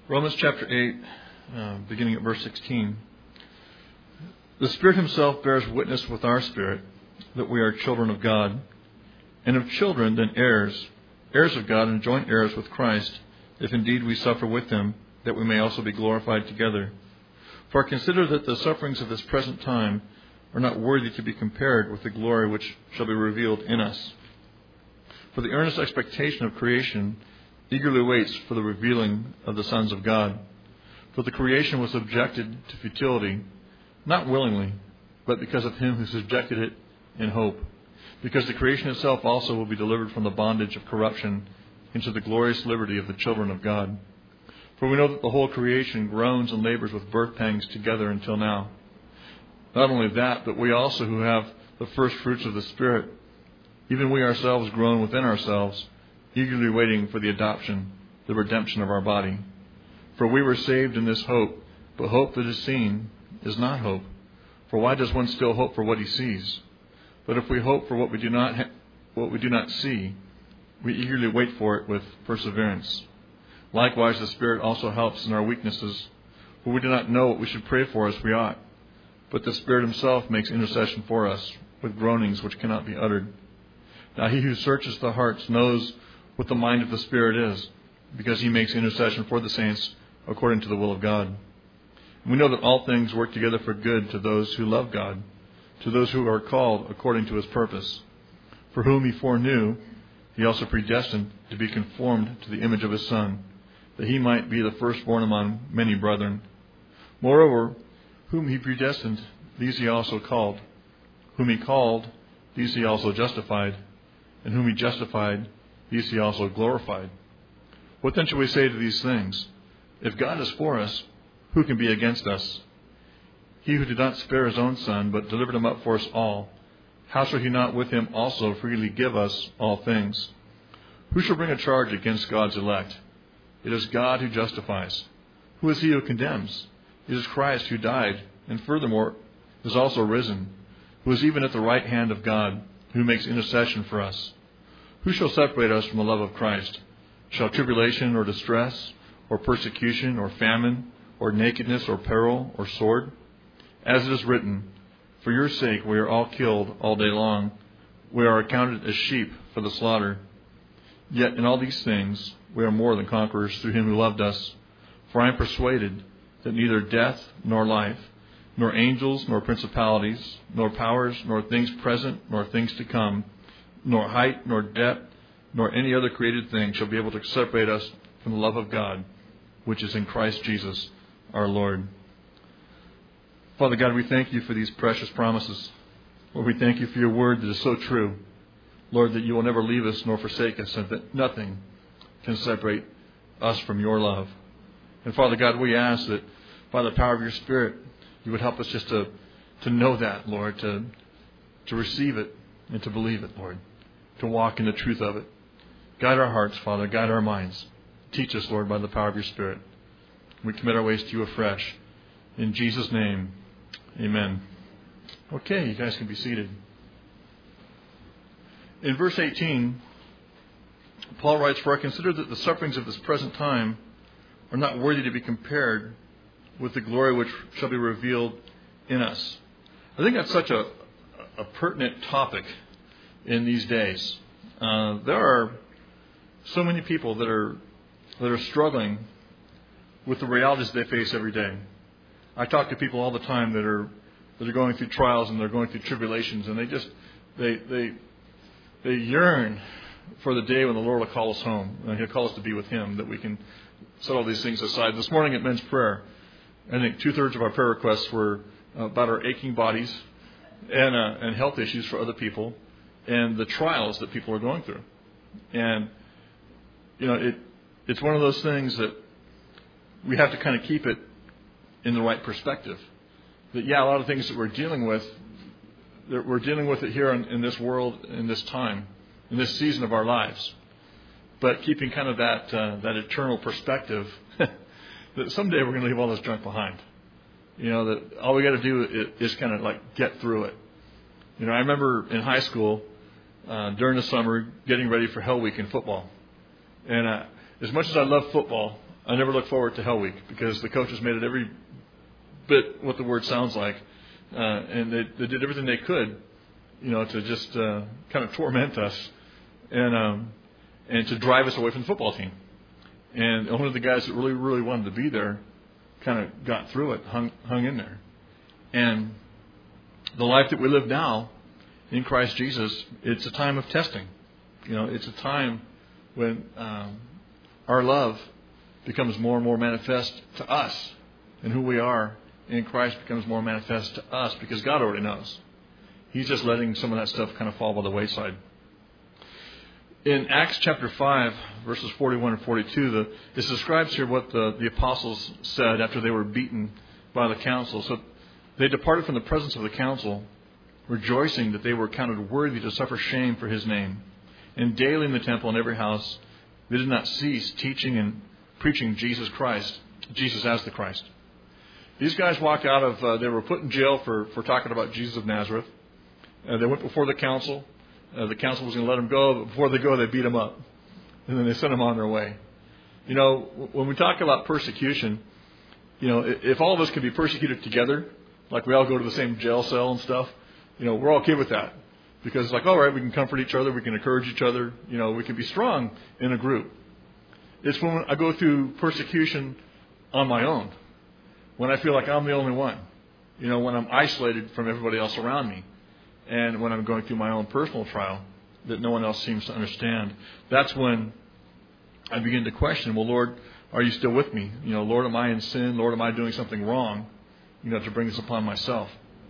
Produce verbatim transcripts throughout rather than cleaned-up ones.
Romans chapter eight, uh, beginning at verse sixteen. The Spirit Himself bears witness with our spirit that we are children of God, and of children then heirs, heirs of God and joint heirs with Christ, if indeed we suffer with Him, that we may also be glorified together. For I consider that the sufferings of this present time are not worthy to be compared with the glory which shall be revealed in us. For the earnest expectation of creation eagerly waits for the revealing of the sons of God. For the creation was subjected to futility, not willingly, but because of Him who subjected it in hope, because the creation itself also will be delivered from the bondage of corruption into the glorious liberty of the children of God. For we know that the whole creation groans and labors with birth pangs together until now. Not only that, but we also who have the first fruits of the Spirit, even we ourselves groan within ourselves, eagerly waiting for the adoption, the redemption of our body. For we were saved in this hope, but hope that is seen is not hope. For why does one still hope for what he sees? But if we hope for what we do not ha- what we do not see, we eagerly wait for it with perseverance. Likewise, the Spirit also helps in our weaknesses, for we do not know what we should pray for as we ought. But the Spirit Himself makes intercession for us with groanings which cannot be uttered. Now He who searches the hearts knows what the mind of the Spirit is, because He makes intercession for the saints according to the will of God. We know that all things work together for good to those who love God, to those who are called according to His purpose. For whom He foreknew, He also predestined to be conformed to the image of His Son, that He might be the firstborn among many brethren. Moreover, whom He predestined, these He also called. Whom He called, these He also justified. And whom He justified, these He also glorified. What then shall we say to these things? If God is for us, who can be against us? He who did not spare His own Son, but delivered Him up for us all, how shall He not with Him also freely give us all things? Who shall bring a charge against God's elect? It is God who justifies. Who is he who condemns? It is Christ who died, and furthermore is also risen, who is even at the right hand of God, who makes intercession for us. Who shall separate us from the love of Christ? Shall tribulation or distress, or persecution, or famine, or nakedness, or peril, or sword? As it is written, for your sake we are all killed all day long. We are accounted as sheep for the slaughter. Yet in all these things we are more than conquerors through Him who loved us. For I am persuaded that neither death nor life, nor angels, nor principalities, nor powers, nor things present, nor things to come, nor height, nor depth, nor any other created thing shall be able to separate us from the love of God, which is in Christ Jesus our Lord. Father God, we thank You for these precious promises. Lord, we thank You for Your word that is so true. Lord, that You will never leave us nor forsake us, and that nothing can separate us from Your love. And Father God, we ask that by the power of Your Spirit, You would help us just to, to know that, Lord, to, to receive it and to believe it, Lord, to walk in the truth of it. Guide our hearts, Father, guide our minds. Teach us, Lord, by the power of Your Spirit. We commit our ways to You afresh. In Jesus' name, amen. Okay, you guys can be seated. In verse eighteen, Paul writes, for I consider that the sufferings of this present time are not worthy to be compared with the glory which shall be revealed in us. I think that's such a, a pertinent topic in these days. Uh, there are so many people that are that are struggling with the realities they face every day. I talk to people all the time that are that are going through trials and they're going through tribulations, and they just they they they yearn for the day when the Lord will call us home, and He'll call us to be with Him, that we can set all these things aside. This morning at men's prayer, I think two-thirds of our prayer requests were about our aching bodies and uh, and health issues for other people and the trials that people are going through. And, you know, it it's one of those things that we have to kind of keep it in the right perspective. That, yeah, a lot of things that we're dealing with, that we're dealing with it here in, in this world, in this time, in this season of our lives. But keeping kind of that uh, that eternal perspective that someday we're going to leave all this junk behind. You know, that all we got to do is, is kind of like get through it. You know, I remember in high school, uh, during the summer, getting ready for Hell Week in football. And uh, as much as I love football, I never look forward to Hell Week because the coaches made it every bit what the word sounds like, uh, and they, they did everything they could, you know, to just uh, kind of torment us and um, and to drive us away from the football team. And one of the guys that really, really wanted to be there kind of got through it, hung hung in there. And the life that we live now in Christ Jesus, it's a time of testing. You know, it's a time when um, our love becomes more and more manifest to us, and who we are in Christ becomes more manifest to us because God already knows. He's just letting some of that stuff kind of fall by the wayside. In Acts chapter five, verses forty-one and forty-two, the, it describes here what the, the apostles said after they were beaten by the council. So they departed from the presence of the council, rejoicing that they were counted worthy to suffer shame for his name. And daily in the temple and every house, they did not cease teaching and preaching Jesus Christ, Jesus as the Christ. These guys walked out of, uh, they were put in jail for, for talking about Jesus of Nazareth. Uh, they went before the council. Uh, the council was going to let them go, but before they go, they beat them up. And then they sent them on their way. You know, when we talk about persecution, you know, if all of us could be persecuted together, like we all go to the same jail cell and stuff, you know, we're okay with that. Because it's like, all right, we can comfort each other, we can encourage each other, you know, we can be strong in a group. It's when I go through persecution on my own, when I feel like I'm the only one, you know, when I'm isolated from everybody else around me, and when I'm going through my own personal trial that no one else seems to understand. That's when I begin to question, well, Lord, are you still with me? You know, Lord, am I in sin? Lord, am I doing something wrong, you know, to bring this upon myself?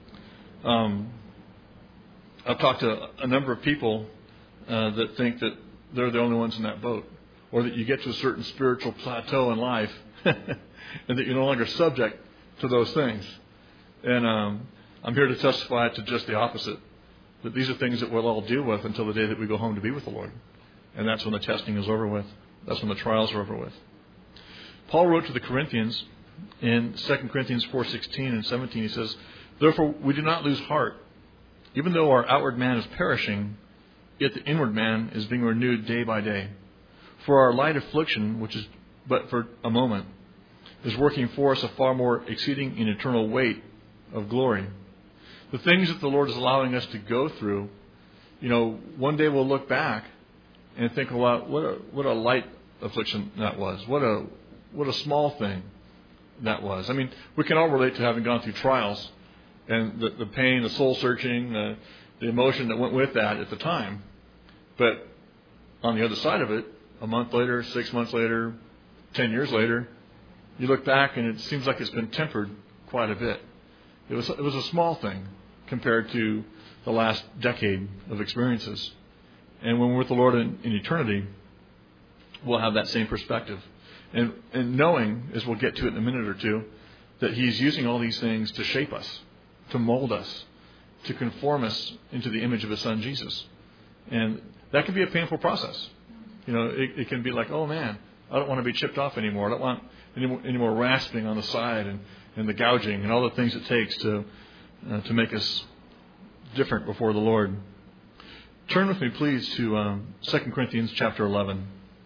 Um, I've talked to a number of people uh, that think that they're the only ones in that boat, or that you get to a certain spiritual plateau in life and that you're no longer subject to those things. And um, I'm here to testify to just the opposite, that these are things that we'll all deal with until the day that we go home to be with the Lord. And that's when the testing is over with. That's when the trials are over with. Paul wrote to the Corinthians in Second Corinthians four sixteen and seventeen. He says, therefore we do not lose heart. Even though our outward man is perishing, yet the inward man is being renewed day by day. For our light affliction, which is but for a moment, is working for us a far more exceeding and eternal weight of glory. The things that the Lord is allowing us to go through, you know, one day we'll look back and think, well, what a what a light affliction that was. What a what a small thing that was. I mean, we can all relate to having gone through trials and the, the pain, the soul searching, the, the emotion that went with that at the time. But on the other side of it, a month later, six months later, ten years later, you look back and it seems like it's been tempered quite a bit. It was it was a small thing compared to the last decade of experiences. And when we're with the Lord in, in eternity, we'll have that same perspective. And, and knowing, as we'll get to it in a minute or two, that He's using all these things to shape us, to mold us, to conform us into the image of His Son, Jesus. And that can be a painful process. You know, it, it can be like, oh man, I don't want to be chipped off anymore. I don't want any more, any more rasping on the side and, and the gouging and all the things it takes to uh, to make us different before the Lord. Turn with me, please, to um, Second Corinthians chapter eleven.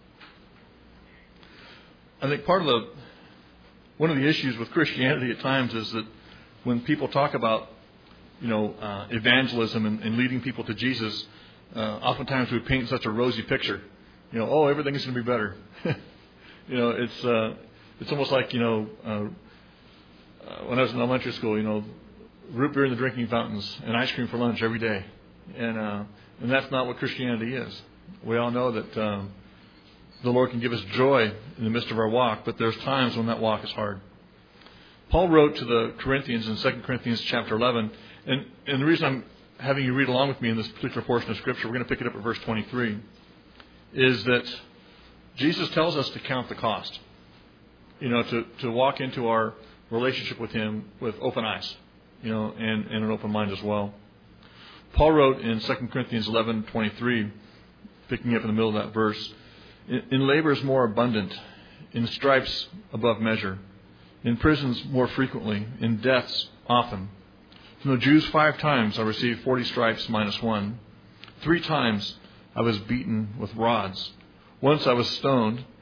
I think part of the one of the issues with Christianity at times is that when people talk about, you know, uh, evangelism and, and leading people to Jesus, uh, oftentimes we paint such a rosy picture. You know, oh, everything's going to be better. you know, it's uh, it's almost like, you know, uh, uh, when I was in elementary school, you know, root beer in the drinking fountains and ice cream for lunch every day, and uh, and that's not what Christianity is. We all know that um, the Lord can give us joy in the midst of our walk, but there's times when that walk is hard. Paul wrote to the Corinthians in Second Corinthians chapter eleven, and, and the reason I'm having you read along with me in this particular portion of Scripture, we're going to pick it up at verse twenty-three, is that Jesus tells us to count the cost. You know, to, to walk into our relationship with Him with open eyes, you know, and, and an open mind as well. Paul wrote in Second Corinthians eleven twenty-three, picking up in the middle of that verse, in, in labors more abundant, in stripes above measure, in prisons more frequently, in deaths often. From the Jews five times I received forty stripes minus one. Three times I was beaten with rods. Once I was stoned.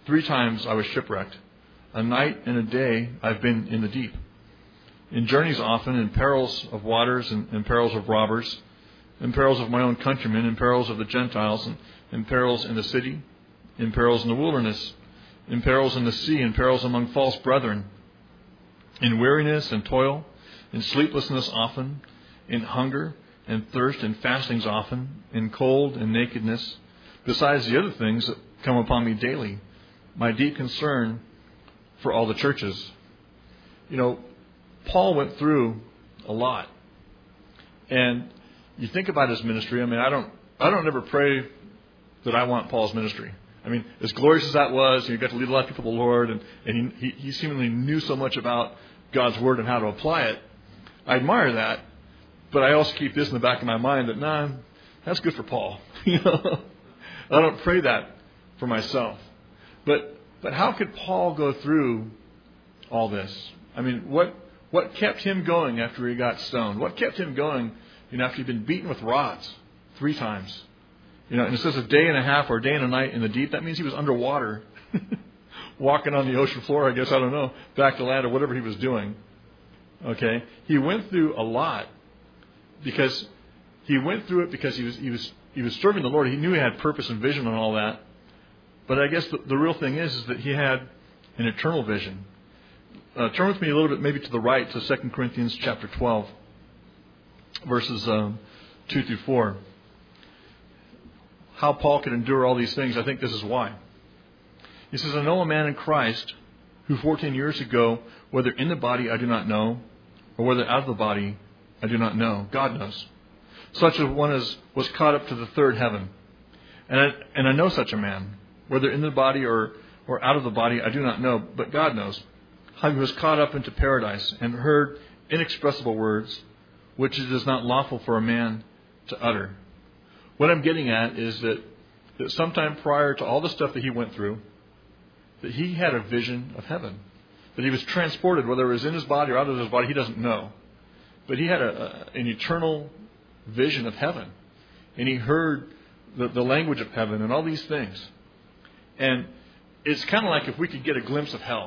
Three times I was shipwrecked. A night and a day I've been in the deep. In journeys often, in perils of waters, and in perils of robbers, in perils of my own countrymen, in perils of the Gentiles, and in perils in the city, in perils in the wilderness, in perils in the sea, in perils among false brethren, in weariness and toil, in sleeplessness often, in hunger and thirst and fastings often, in cold and nakedness, besides the other things that come upon me daily, my deep concern for all the churches. You know, Paul went through a lot. And you think about his ministry, I mean, I don't I don't ever pray that I want Paul's ministry. I mean, as glorious as that was, you got to lead a lot of people to the Lord, and, and he, he, he seemingly knew so much about God's Word and how to apply it. I admire that, but I also keep this in the back of my mind that, nah, that's good for Paul. You know, I don't pray that for myself. But but how could Paul go through all this? I mean, what what kept him going after he got stoned? What kept him going, you know, after he'd been beaten with rods three times? You know, and it says a day and a half or a day and a night in the deep. That means he was underwater, walking on the ocean floor, I guess, I don't know, back to land or whatever he was doing. Okay? He went through a lot because he went through it because he was he was he was serving the Lord. He knew he had purpose and vision and all that. But I guess the, the real thing is, is that he had an eternal vision. Uh, turn with me a little bit maybe to the right to Second Corinthians chapter twelve, verses um, two through four. How Paul could endure all these things, I think this is why. He says, I know a man in Christ who fourteen years ago, whether in the body I do not know, or whether out of the body I do not know. God knows. Such a one as was caught up to the third heaven. And I, and I know such a man, whether in the body or, or out of the body I do not know, but God knows. How he was caught up into paradise and heard inexpressible words, which it is not lawful for a man to utter. What I'm getting at is that, that sometime prior to all the stuff that he went through, that he had a vision of heaven. That he was transported, whether it was in his body or out of his body, he doesn't know. But he had a, a, an eternal vision of heaven. And he heard the, the language of heaven and all these things. And it's kind of like if we could get a glimpse of hell,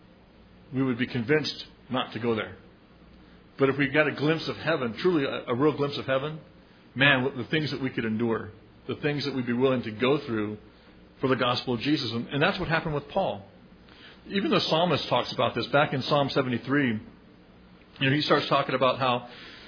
we would be convinced not to go there. But if we got a glimpse of heaven, truly a, a real glimpse of heaven, man, the things that we could endure, the things that we'd be willing to go through for the gospel of Jesus. And, and that's what happened with Paul. Even the psalmist talks about this. Back in Psalm seventy-three, you know, he starts talking about how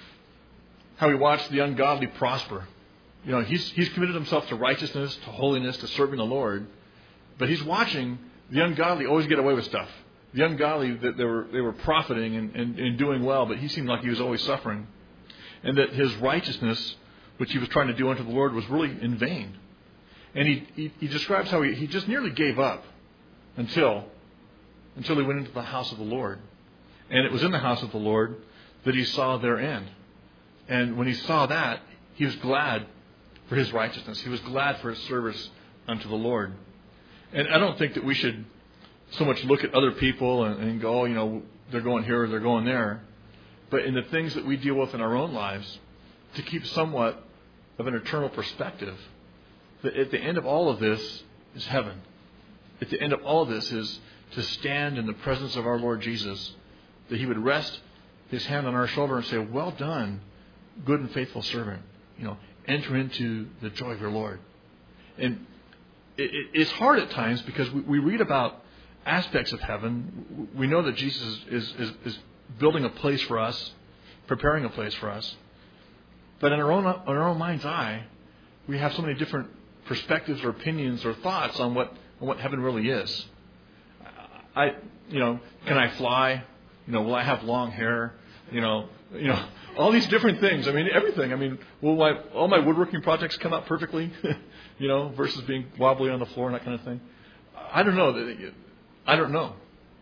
how he watched the ungodly prosper. You know, he's he's committed himself to righteousness, to holiness, to serving the Lord. But he's watching the ungodly always get away with stuff. The ungodly, that they were they were profiting and, and, and doing well, but he seemed like he was always suffering. And that his righteousness, which he was trying to do unto the Lord, was really in vain. And he, he, he describes how he, he just nearly gave up until, until he went into the house of the Lord. And it was in the house of the Lord that he saw their end. And when he saw that, he was glad for his righteousness. He was glad for his service unto the Lord. And I don't think that we should so much look at other people and, and go, oh, you know, they're going here or they're going there. But in the things that we deal with in our own lives, to keep somewhat of an eternal perspective, that at the end of all of this is heaven. At the end of all of this is to stand in the presence of our Lord Jesus, that he would rest his hand on our shoulder and say, well done, good and faithful servant. You know, enter into the joy of your Lord. And it, it, it's hard at times because we, we read about aspects of heaven. We know that Jesus is, is, is building a place for us, preparing a place for us. But in our own, in our own mind's eye, we have so many different perspectives or opinions or thoughts on what on what heaven really is. I, you know, can I fly? You know, will I have long hair? You know, you know, all these different things. I mean, everything. I mean, will my all my woodworking projects come out perfectly? You know, versus being wobbly on the floor and that kind of thing. I don't know. I don't know.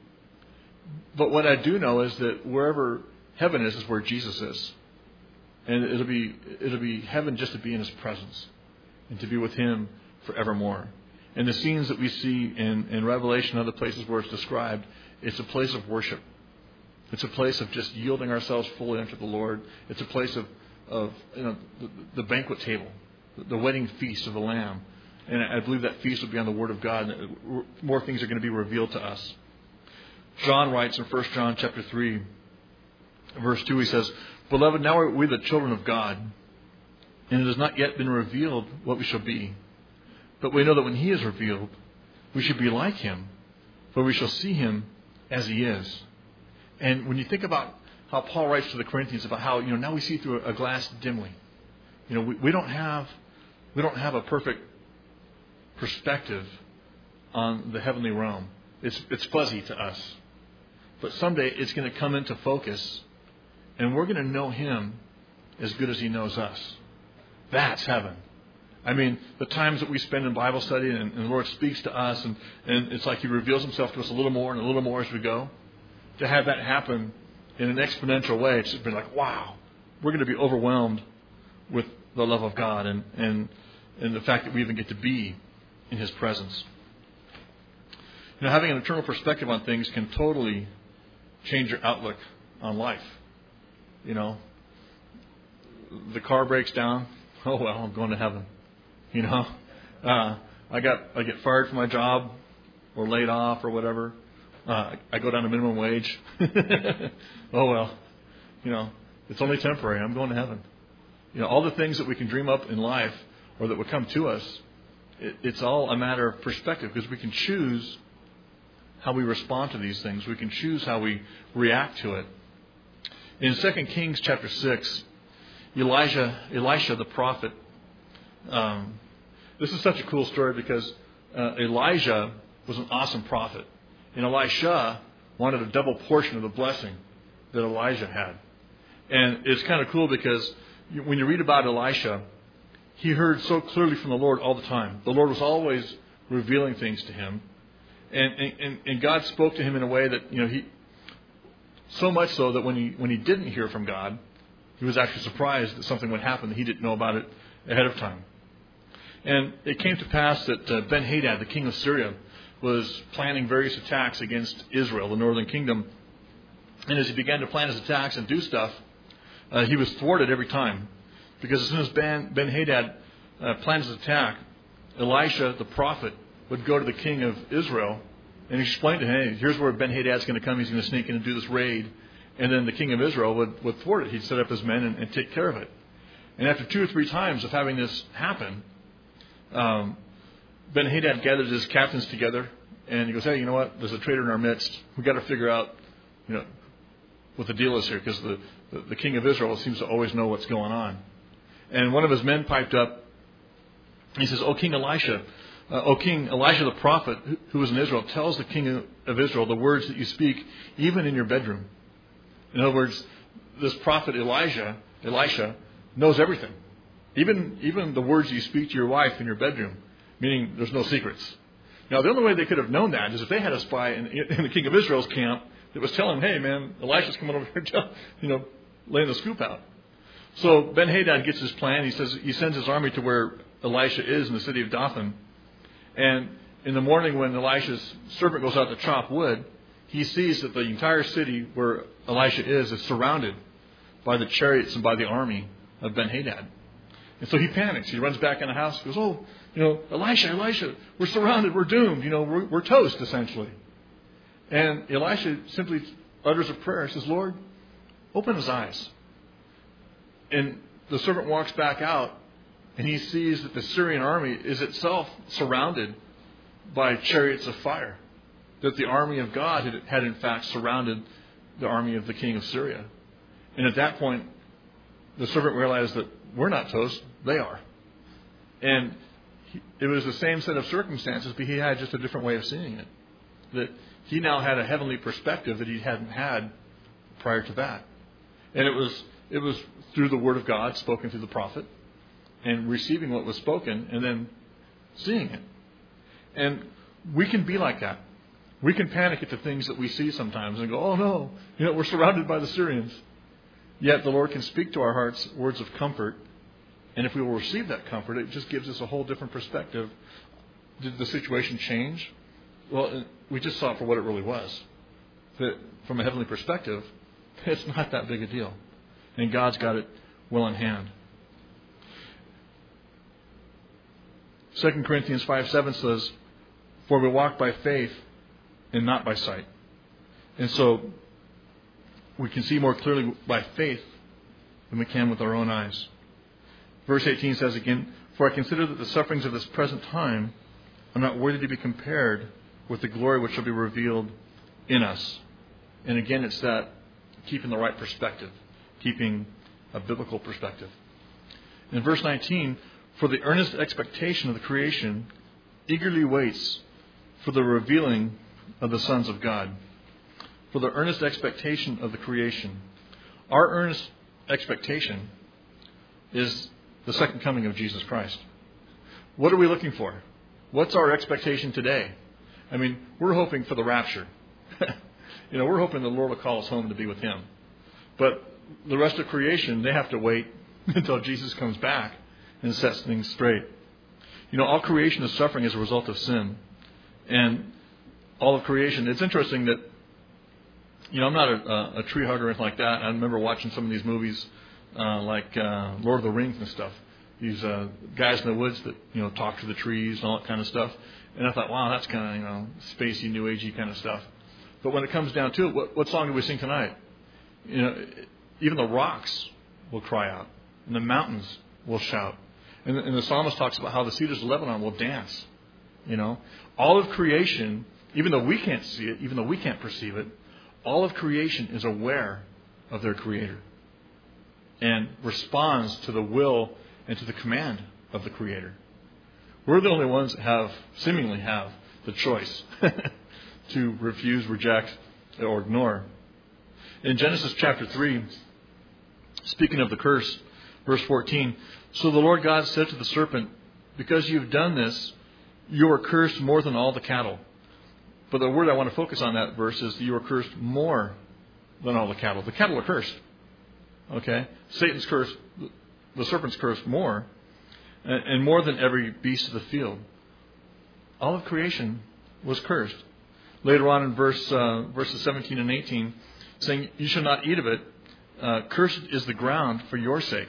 But what I do know is that wherever heaven is, is where Jesus is. And it'll be it'll be heaven just to be in his presence and to be with him forevermore. And the scenes that we see in, in Revelation and other places where it's described, it's a place of worship. It's a place of just yielding ourselves fully unto the Lord. It's a place of, of you know, the, the banquet table, the wedding feast of the Lamb. And I believe that feast will be on the Word of God, and more things are going to be revealed to us. John writes in First John chapter three, verse two, he says, "Beloved, now are we the children of God, and it has not yet been revealed what we shall be. But we know that when He is revealed, we should be like Him, for we shall see Him as He is." And when you think about how Paul writes to the Corinthians about how, you know, now we see through a glass dimly. You know, we, we don't have we don't have a perfect perspective on the heavenly realm. It's it's fuzzy to us. But someday it's going to come into focus, and we're going to know Him as good as He knows us. That's heaven. I mean, the times that we spend in Bible study and, and the Lord speaks to us, and, and it's like He reveals Himself to us a little more and a little more as we go. To have that happen in an exponential way, it's just been like, wow, we're going to be overwhelmed with the love of God and, and, and the fact that we even get to be in His presence. You know, having an eternal perspective on things can totally change your outlook on life. You know, the car breaks down. Oh, well, I'm going to heaven. You know, uh, I got I get fired from my job or laid off or whatever. Uh, I go down to minimum wage. Oh, well, you know, it's only temporary. I'm going to heaven. You know, all the things that we can dream up in life or that would come to us, it, it's all a matter of perspective, because we can choose how we respond to these things. We can choose how we react to it. In Second Kings chapter six, Elijah, Elisha the prophet, um, this is such a cool story because uh, Elijah was an awesome prophet. And Elisha wanted a double portion of the blessing that Elijah had. And it's kind of cool because when you read about Elisha, he heard so clearly from the Lord all the time. The Lord was always revealing things to him. And, and, and God spoke to him in a way that, you know, he, so much so that when he, when he didn't hear from God, he was actually surprised that something would happen that he didn't know about it ahead of time. And it came to pass that uh, Ben-Hadad, the king of Syria, was planning various attacks against Israel, the northern kingdom. And as he began to plan his attacks and do stuff, uh, he was thwarted every time. Because as soon as Ben, Ben-Hadad uh, planned his attack, Elisha, the prophet, would go to the king of Israel and explain to him, hey, here's where Ben-Hadad's going to come. He's going to sneak in and do this raid. And then the king of Israel would, would thwart it. He'd set up his men and, and take care of it. And after two or three times of having this happen, um, Ben-Hadad gathers his captains together, and he goes, hey, you know what? There's a traitor in our midst. We've got to figure out, you know, what the deal is here, because the, the, the king of Israel seems to always know what's going on. And one of his men piped up. He says, O King Elisha, uh, O King Elijah the prophet, who, who was in Israel, tells the king of Israel the words that you speak, even in your bedroom. In other words, this prophet Elijah, Elisha, knows everything. Even, even the words you speak to your wife in your bedroom. Meaning there's no secrets. Now, the only way they could have known that is if they had a spy in, in the king of Israel's camp that was telling them, hey, man, Elisha's coming over here, you know, laying the scoop out. So Ben-Hadad gets his plan. He says he sends his army to where Elisha is in the city of Dothan. And in the morning when Elisha's servant goes out to chop wood, he sees that the entire city where Elisha is is surrounded by the chariots and by the army of Ben-Hadad. And so he panics. He runs back in the house and goes, oh, you know, Elisha, Elisha, we're surrounded, we're doomed, you know, we're, we're toast, essentially. And Elisha simply utters a prayer. He says, Lord, open his eyes. And the servant walks back out, and he sees that the Syrian army is itself surrounded by chariots of fire. That the army of God had, had in fact surrounded the army of the king of Syria. And at that point, the servant realized that we're not toast, they are. And he, it was the same set of circumstances, but he had just a different way of seeing it. That he now had a heavenly perspective that he hadn't had prior to that. And it was it was through the word of God spoken through the prophet, and receiving what was spoken, and then seeing it. And we can be like that. We can panic at the things that we see sometimes and go, oh no, you know, we're surrounded by the Syrians. Yet the Lord can speak to our hearts words of comfort. And if we will receive that comfort, it just gives us a whole different perspective. Did the situation change? Well, we just saw it for what it really was. That from a heavenly perspective, it's not that big a deal. And God's got it well in hand. Second Corinthians five seven says, "For we walk by faith and not by sight." And so we can see more clearly by faith than we can with our own eyes. Verse eighteen says again, "For I consider that the sufferings of this present time are not worthy to be compared with the glory which shall be revealed in us." And again, it's that keeping the right perspective, keeping a biblical perspective. In verse nineteen, "For the earnest expectation of the creation eagerly waits for the revealing of the sons of God." For the earnest expectation of the creation. Our earnest expectation is the second coming of Jesus Christ. What are we looking for? What's our expectation today? I mean, we're hoping for the rapture. you know, we're hoping the Lord will call us home to be with Him. But the rest of creation, they have to wait until Jesus comes back and sets things straight. You know, all creation is suffering as a result of sin. And all of creation, it's interesting that, you know, I'm not a, a tree hugger or anything like that. I remember watching some of these movies uh, like uh, Lord of the Rings and stuff. These uh, guys in the woods that, you know, talk to the trees and all that kind of stuff. And I thought, wow, that's kind of, you know, spacey, new agey kind of stuff. But when it comes down to it, what, what song do we sing tonight? You know, even the rocks will cry out, and the mountains will shout. And, and the psalmist talks about how the cedars of Lebanon will dance. You know, all of creation, even though we can't see it, even though we can't perceive it, all of creation is aware of their Creator and responds to the will and to the command of the Creator. We're the only ones that have, seemingly have, the choice to refuse, reject, or ignore. In Genesis chapter three, speaking of the curse, verse fourteen, "So the Lord God said to the serpent, 'Because you've done this, you are cursed more than all the cattle.'" But the word I want to focus on that verse is that you are cursed more than all the cattle. The cattle are cursed. Okay? Satan's cursed, the serpent's cursed more, and more than every beast of the field. All of creation was cursed. Later on in verse uh, verses seventeen and eighteen, saying, "You shall not eat of it. Uh, cursed is the ground for your sake."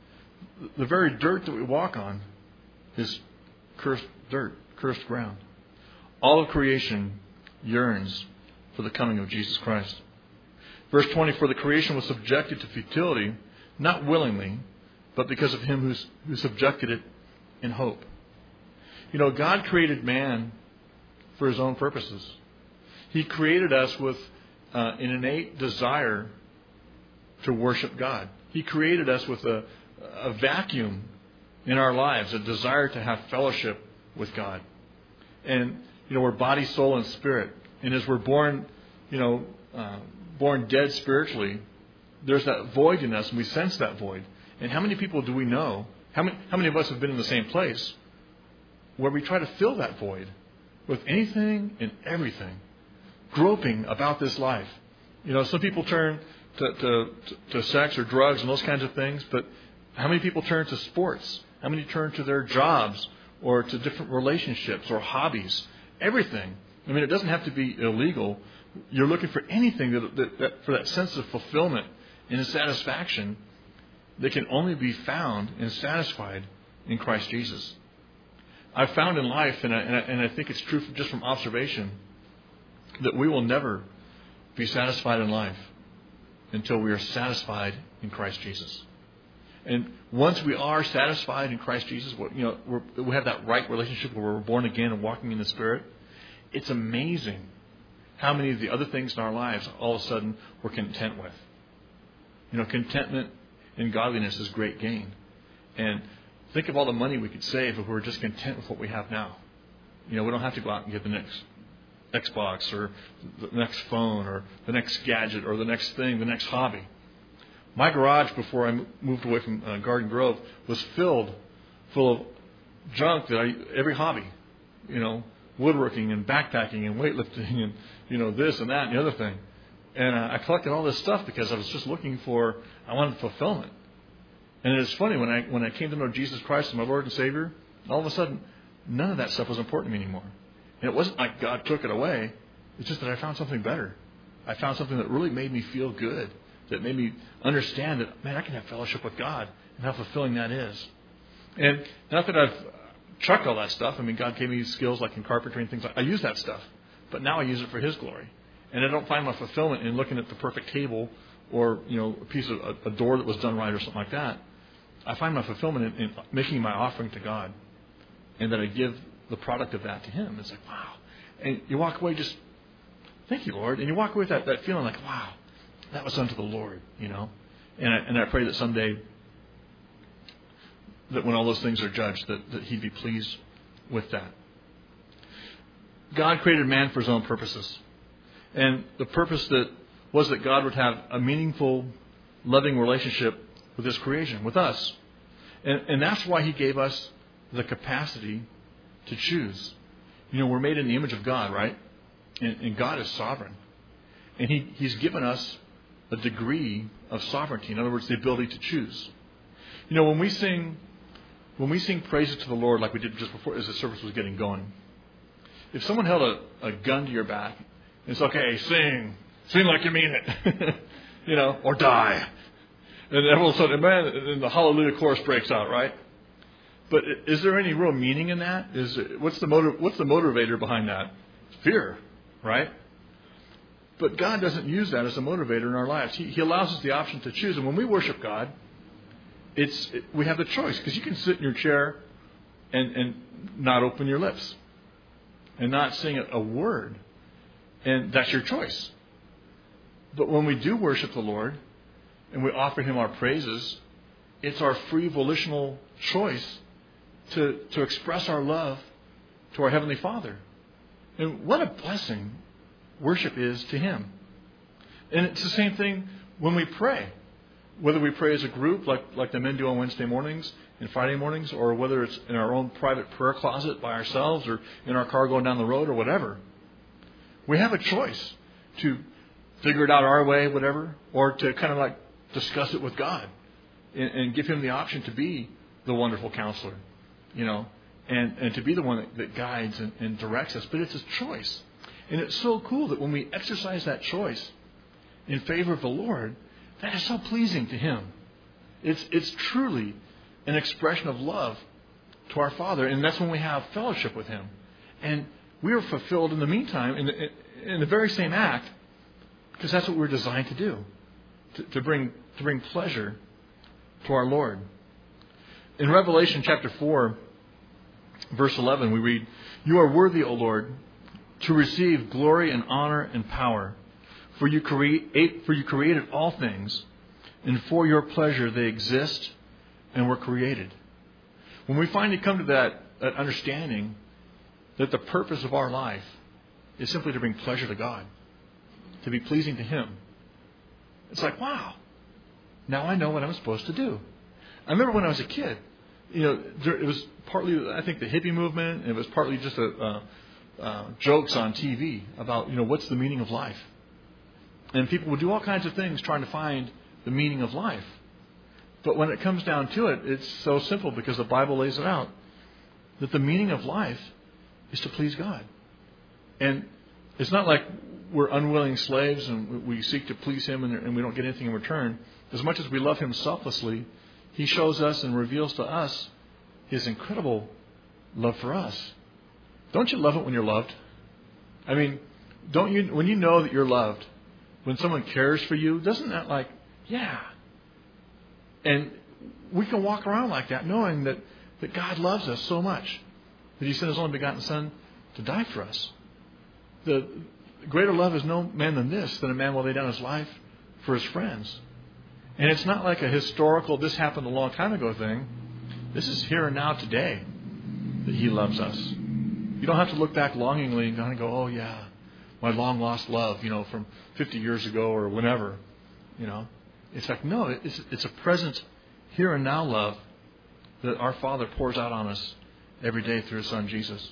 The very dirt that we walk on is cursed dirt, cursed ground. All of creation yearns for the coming of Jesus Christ. Verse twenty, "For the creation was subjected to futility, not willingly, but because of Him who's, who subjected it in hope." You know, God created man for His own purposes. He created us with uh, an innate desire to worship God. He created us with a, a vacuum in our lives, a desire to have fellowship with God. And, you know, we're body, soul, and spirit. And as we're born, you know, uh, born dead spiritually, there's that void in us, and we sense that void. And how many people do we know, how many, how many of us have been in the same place where we try to fill that void with anything and everything, groping about this life? You know, some people turn to, to, to sex or drugs and those kinds of things, but how many people turn to sports? How many turn to their jobs or to different relationships or hobbies? Everything. I mean, it doesn't have to be illegal. You're looking for anything that, that, that for that sense of fulfillment and satisfaction that can only be found and satisfied in Christ Jesus. I've found in life, and I, and I, and I think it's true just from observation, that we will never be satisfied in life until we are satisfied in Christ Jesus. And once we are satisfied in Christ Jesus, you know, we're, we have that right relationship where we're born again and walking in the Spirit. It's amazing how many of the other things in our lives all of a sudden we're content with. You know, contentment and godliness is great gain. And think of all the money we could save if we were just content with what we have now. You know, we don't have to go out and get the next Xbox or the next phone or the next gadget or the next thing, the next hobby. My garage before I moved away from uh, Garden Grove was filled full of junk that I, every hobby, you know, woodworking and backpacking and weightlifting and, you know, this and that and the other thing. And uh, I collected all this stuff because I was just looking for, I wanted fulfillment. And it's funny, when I when I came to know Jesus Christ as my Lord and Savior, all of a sudden, none of that stuff was important to me anymore. And it wasn't like God took it away. It's just that I found something better. I found something that really made me feel good, that made me understand that, man, I can have fellowship with God and how fulfilling that is. And not that I've chucked all that stuff. I mean, God gave me skills like in carpentry and things like that. I use that stuff. But now I use it for His glory. And I don't find my fulfillment in looking at the perfect table or, you know, a piece of a, a door that was done right or something like that. I find my fulfillment in, in making my offering to God. And that I give the product of that to Him. It's like, wow. And you walk away just, thank you, Lord. And you walk away with that, that feeling like, wow, that was unto the Lord, you know. And I, and I pray that someday, that when all those things are judged, that, that He'd be pleased with that. God created man for His own purposes. And the purpose that was that God would have a meaningful, loving relationship with His creation, with us. And, and that's why He gave us the capacity to choose. You know, we're made in the image of God, right? And, and God is sovereign. And he, He's given us a degree of sovereignty. In other words, the ability to choose. You know, when we sing, when we sing praises to the Lord, like we did just before, as the service was getting going, if someone held a, a gun to your back, it's okay, sing, sing like you mean it, you know, or die. And all of a sudden, man, and the hallelujah chorus breaks out, right? But is there any real meaning in that? Is it, what's the motiv- What's the motivator behind that? Fear, right? But God doesn't use that as a motivator in our lives. He, he allows us the option to choose. And when we worship God, it's it, we have the choice, because you can sit in your chair and, and not open your lips and not sing a, a word, and that's your choice. But when we do worship the Lord and we offer Him our praises, it's our free volitional choice to, to express our love to our Heavenly Father. And what a blessing worship is to Him. And it's the same thing when we pray. Whether we pray as a group, like, like the men do on Wednesday mornings and Friday mornings, or whether it's in our own private prayer closet by ourselves, or in our car going down the road, or whatever. We have a choice to figure it out our way, whatever, or to kind of like discuss it with God and, and give Him the option to be the wonderful counselor, you know, and, and to be the one that, that guides and, and directs us. But it's His choice. And it's so cool that when we exercise that choice in favor of the Lord, that is so pleasing to Him. It's it's truly an expression of love to our Father, and that's when we have fellowship with Him. And we are fulfilled in the meantime in the, in the very same act, because that's what we're designed to do, to, to bring to bring pleasure to our Lord. In Revelation chapter four, verse eleven, we read, "You are worthy, O Lord, to receive glory and honor and power. For you create, for you created all things, and for your pleasure they exist and were created." When we finally come to that, that understanding that the purpose of our life is simply to bring pleasure to God, to be pleasing to Him, it's like, wow, now I know what I'm supposed to do. I remember when I was a kid, you know, there, it was partly, I think, the hippie movement, and it was partly just a, uh, uh, jokes on T V about, you know, what's the meaning of life. And people would do all kinds of things trying to find the meaning of life. But when it comes down to it, it's so simple, because the Bible lays it out, that the meaning of life is to please God. And it's not like we're unwilling slaves and we seek to please Him and we don't get anything in return. As much as we love Him selflessly, He shows us and reveals to us His incredible love for us. Don't you love it when you're loved? I mean, don't you, when you know that you're loved, when someone cares for you, doesn't that like, yeah. And we can walk around like that, knowing that, that God loves us so much, that He sent His only begotten Son to die for us. The greater love is no man than this, than a man will lay down his life for his friends. And it's not like a historical, this happened a long time ago thing. This is here and now today that He loves us. You don't have to look back longingly and kind of go, oh yeah, my long lost love, you know, from fifty years ago or whenever, you know. It's like, no, it's, it's a present here and now love that our Father pours out on us every day through His Son, Jesus.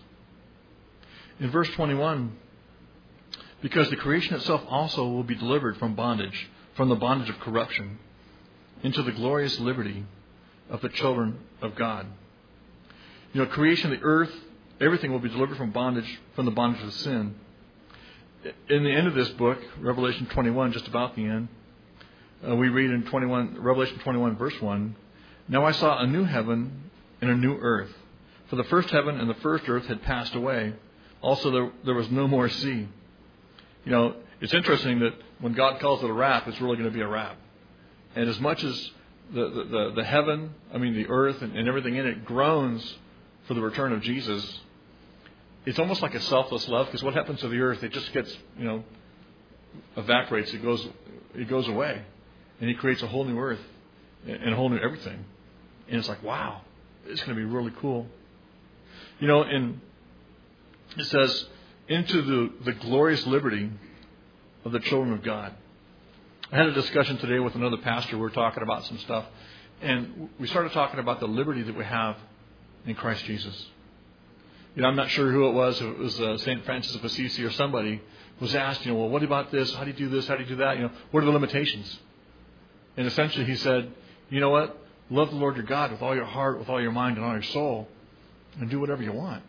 In verse twenty-one, because the creation itself also will be delivered from bondage, from the bondage of corruption, into the glorious liberty of the children of God. You know, creation, the earth, everything will be delivered from bondage, from the bondage of sin. In the end of this book, Revelation twenty-one, just about the end, uh, we read in twenty-one, Revelation twenty-one, verse one, "Now I saw a new heaven and a new earth, For the first heaven and the first earth had passed away. Also, there, there was no more sea. You know, it's interesting that when God calls it a wrap, it's really going to be a wrap. And as much as the, the, the, the heaven, I mean the earth and, and everything in it groans for the return of Jesus, it's almost like a selfless love, because what happens to the earth? It just gets, you know, evaporates. It goes, it goes away. And He creates a whole new earth and a whole new everything. And it's like, wow, it's going to be really cool. You know, and it says, into the, the glorious liberty of the children of God. I had a discussion today with another pastor. We were talking about some stuff. And we started talking about the liberty that we have in Christ Jesus. You know, I'm not sure who it was. If it was uh, Saint Francis of Assisi or somebody was asked, you know, well, what about this? How do you do this? How do you do that? You know, what are the limitations? And essentially he said, you know what? Love the Lord your God with all your heart, with all your mind, and all your soul, and do whatever you want.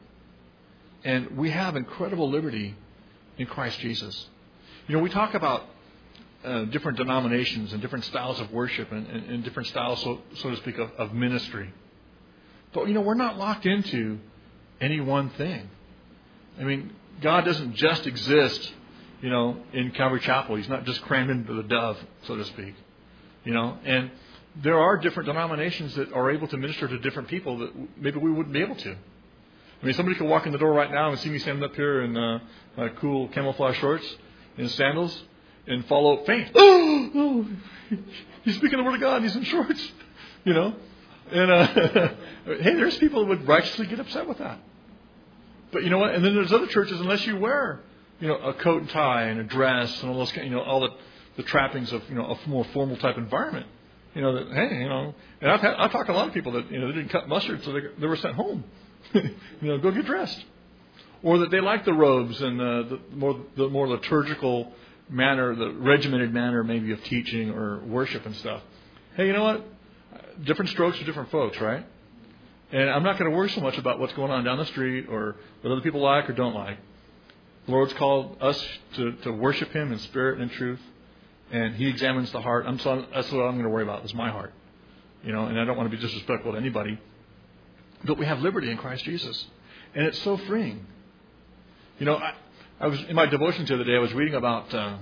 And we have incredible liberty in Christ Jesus. You know, we talk about uh, different denominations and different styles of worship and, and, and different styles, so, so to speak, of, of ministry. But, you know, we're not locked into any one thing. I mean, God doesn't just exist, you know, in Calvary Chapel. He's not just crammed into the dove, so to speak. You know, and there are different denominations that are able to minister to different people that maybe we wouldn't be able to. I mean, somebody could walk in the door right now and see me standing up here in uh, uh, cool camouflage shorts and sandals and follow faint. Oh, oh, he's speaking the word of God and he's in shorts, you know. And uh, hey, there's people who would righteously get upset with that. But you know what? And then there's other churches, unless you wear, you know, a coat and tie and a dress and all those, you know, all the, the trappings of, you know, a more formal type environment. You know, that, hey, you know, and I've, had, I've talked to a lot of people that, you know, they didn't cut mustard, so they, they were sent home. You know, go get dressed. Or that they like the robes and uh, the more the more liturgical manner, the regimented manner maybe of teaching or worship and stuff. Hey, you know what? Different strokes for different folks, right? And I'm not going to worry so much about what's going on down the street or what other people like or don't like. The Lord's called us to, to worship Him in spirit and in truth. And He examines the heart. I'm so, that's what I'm going to worry about, is my heart. You know, and I don't want to be disrespectful to anybody. But we have liberty in Christ Jesus. And it's so freeing. You know, I, I was in my devotions the other day, I was reading about uh,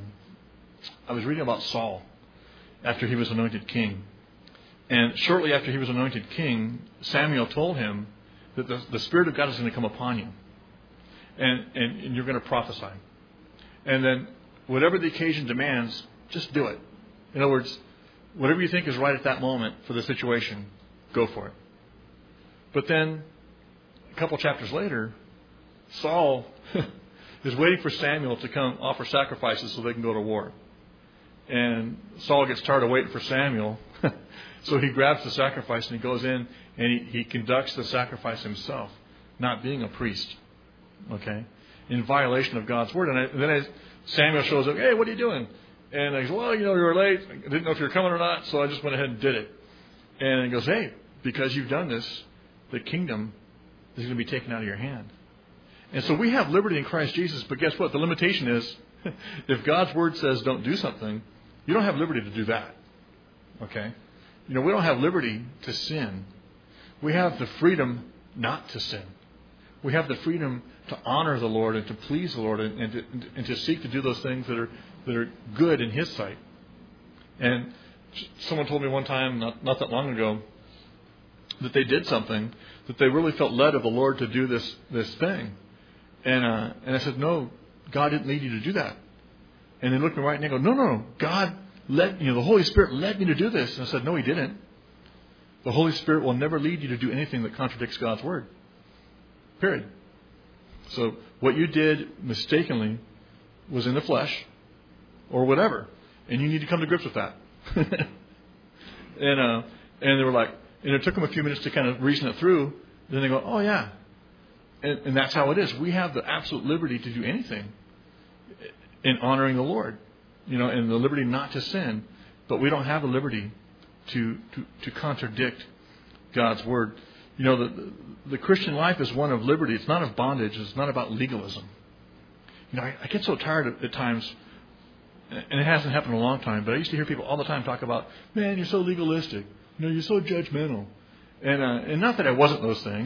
I was reading about Saul after he was anointed king. And shortly after he was anointed king, Samuel told him that the, the Spirit of God is going to come upon you. And, and, and you're going to prophesy. And then whatever the occasion demands, just do it. In other words, whatever you think is right at that moment for the situation, go for it. But then, a couple chapters later, Saul is waiting for Samuel to come offer sacrifices so they can go to war. And Saul gets tired of waiting for Samuel, so he grabs the sacrifice and he goes in and he, he conducts the sacrifice himself, not being a priest, okay, in violation of God's word. And, I, and then as Samuel shows up, hey, what are you doing? And he goes, well, you know, you were late. I didn't know if you were coming or not, so I just went ahead and did it. And he goes, hey, because you've done this, the kingdom is going to be taken out of your hand. And so we have liberty in Christ Jesus, but guess what? The limitation is, if God's word says don't do something, you don't have liberty to do that. Okay? You know, we don't have liberty to sin. We have the freedom not to sin. We have the freedom to honor the Lord and to please the Lord and, and, to, and to seek to do those things that are that are good in His sight. And someone told me one time, not, not that long ago, that they did something that they really felt led of the Lord to do this this thing. And uh, and I said, no, God didn't lead you to do that. And they looked me right and they go, no, no, no, God led, you know, the Holy Spirit led me to do this. And I said, no, He didn't. The Holy Spirit will never lead you to do anything that contradicts God's word. Period. So what you did mistakenly was in the flesh or whatever. And you need to come to grips with that. and uh, and they were like, and it took them a few minutes to kind of reason it through. Then they go, oh, yeah. And, and that's how it is. We have the absolute liberty to do anything in honoring the Lord. You know, and the liberty not to sin. But we don't have the liberty to, to, to contradict God's word. You know, the, the Christian life is one of liberty. It's not of bondage. It's not about legalism. You know, I, I get so tired at, at times, and it hasn't happened in a long time, but I used to hear people all the time talk about, man, you're so legalistic. You know, you're so judgmental. And uh, and not that I wasn't those things,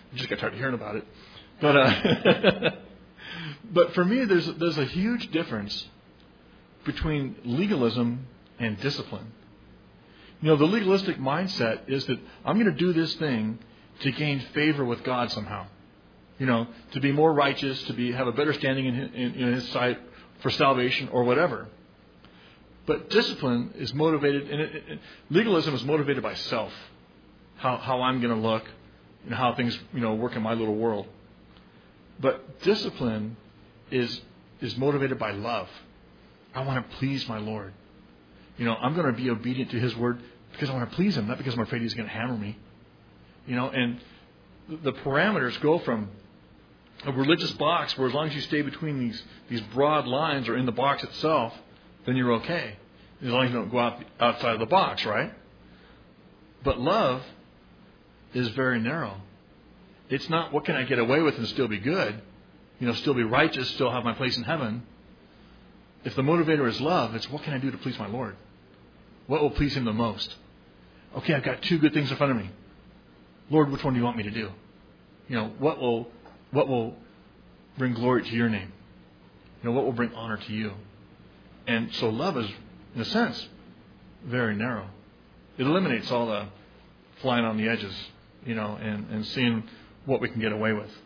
I just got tired of hearing about it. But uh, but for me, there's there's a huge difference between legalism and discipline. You know, the legalistic mindset is that I'm going to do this thing to gain favor with God somehow. You know, to be more righteous, to be have a better standing in his, in, in his sight for salvation or whatever. But discipline is motivated, and it, it, legalism is motivated by self, how how I'm going to look, and how things you know work in my little world. But discipline is is motivated by love. I want to please my Lord. You know, I'm going to be obedient to His word because I want to please Him, not because I'm afraid He's going to hammer me. You know, and the parameters go from a religious box where as long as you stay between these, these broad lines or in the box itself, then you're okay. As long as you don't go out outside of the box, right? But love is very narrow. It's not what can I get away with and still be good, you know, still be righteous, still have my place in heaven. If the motivator is love, it's what can I do to please my Lord? What will please Him the most? Okay, I've got two good things in front of me. Lord, which one do you want me to do? You know, what will what will bring glory to your name? You know, what will bring honor to you? And so love is, in a sense, very narrow. It eliminates all the flying on the edges, you know, and, and seeing what we can get away with.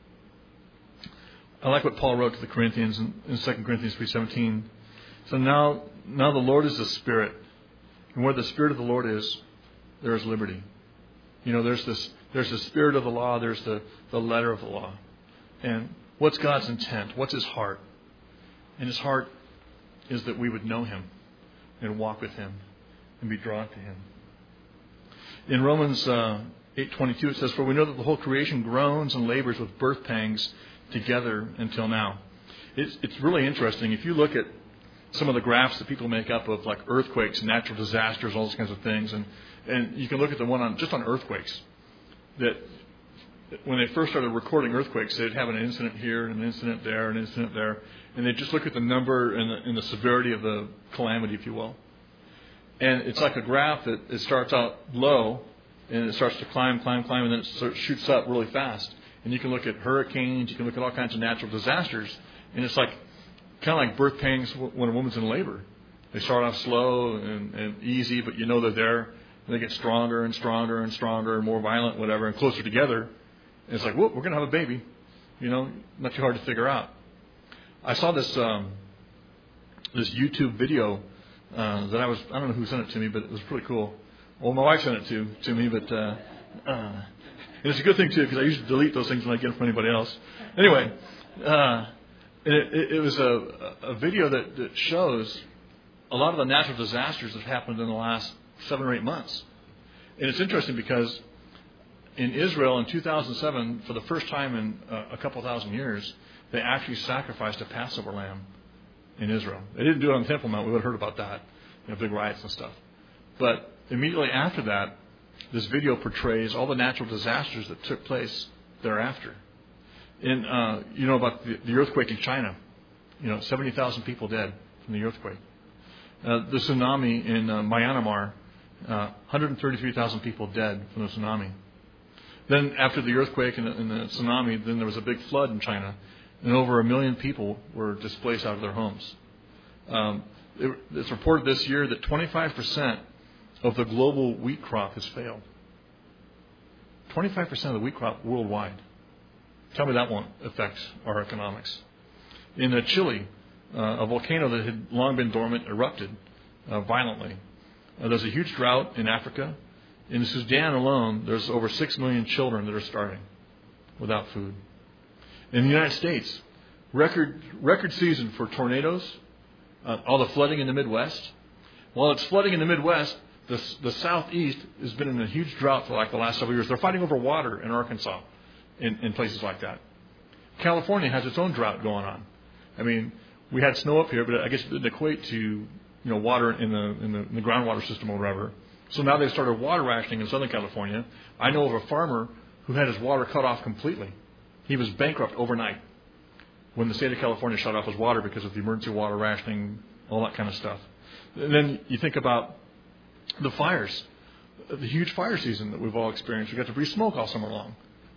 I like what Paul wrote to the Corinthians in, in Second Corinthians three seventeen. So now, now the Lord is the Spirit. And where the Spirit of the Lord is, there is liberty. You know, there's this there's the spirit of the law, there's the, the letter of the law. And what's God's intent? What's His heart? And His heart is that we would know Him and walk with Him and be drawn to Him. In Romans uh, eight twenty-two it says, "For we know that the whole creation groans and labors with birth pangs together until now." It's, it's really interesting. If you look at some of the graphs that people make up of like earthquakes, natural disasters, all those kinds of things, and and you can look at the one on just on earthquakes. That when they first started recording earthquakes, they'd have an incident here, an incident there, an incident there, and they just look at the number and the, and the severity of the calamity, if you will. And it's like a graph that it starts out low, and it starts to climb, climb, climb, and then it sort of shoots up really fast. And you can look at hurricanes, you can look at all kinds of natural disasters, and it's like kind of like birth pangs when a woman's in labor. They start off slow and, and easy, but you know they're there. And they get stronger and stronger and stronger and more violent, whatever, and closer together. And it's like, whoop, we're going to have a baby. You know, not too hard to figure out. I saw this um, this YouTube video uh, that I was, I don't know who sent it to me, but it was pretty cool. Well, my wife sent it to, to me, but uh, uh, it's a good thing, too, because I usually delete those things when I get them from anybody else. Anyway, uh, it, it, it was a, a video that, that shows a lot of the natural disasters that have happened in the last seven or eight months. And it's interesting because in Israel in two thousand seven, for the first time in uh, a couple thousand years, they actually sacrificed a Passover lamb in Israel. They didn't do it on the Temple Mount. We would have heard about that, you know, big riots and stuff. But immediately after that, this video portrays all the natural disasters that took place thereafter. In uh, you know about the, the earthquake in China, you know, seventy thousand people dead from the earthquake. Uh, the tsunami in uh, Myanmar, uh, one hundred thirty-three thousand people dead from the tsunami. Then after the earthquake and the, and the tsunami, then there was a big flood in China, and over a million people were displaced out of their homes. Um, it, it's reported this year that twenty-five percent of the global wheat crop has failed. twenty-five percent of the wheat crop worldwide. Tell me that won't affect our economics. In uh, Chile, uh, a volcano that had long been dormant erupted uh, violently. Uh, there's a huge drought in Africa. In Sudan alone, there's over six million children that are starving without food. In the United States, record record season for tornadoes, uh, all the flooding in the Midwest. While it's flooding in the Midwest, the, the Southeast has been in a huge drought for like the last several years. They're fighting over water in Arkansas, in, in places like that. California has its own drought going on. I mean, we had snow up here, but I guess it didn't equate to, you know, water in the in the, in the groundwater system or whatever. So now they've started water rationing in Southern California. I know of a farmer who had his water cut off completely. He was bankrupt overnight when the state of California shut off his water because of the emergency water rationing, all that kind of stuff. And then you think about the fires, the huge fire season that we've all experienced. We got to breathe smoke all summer long.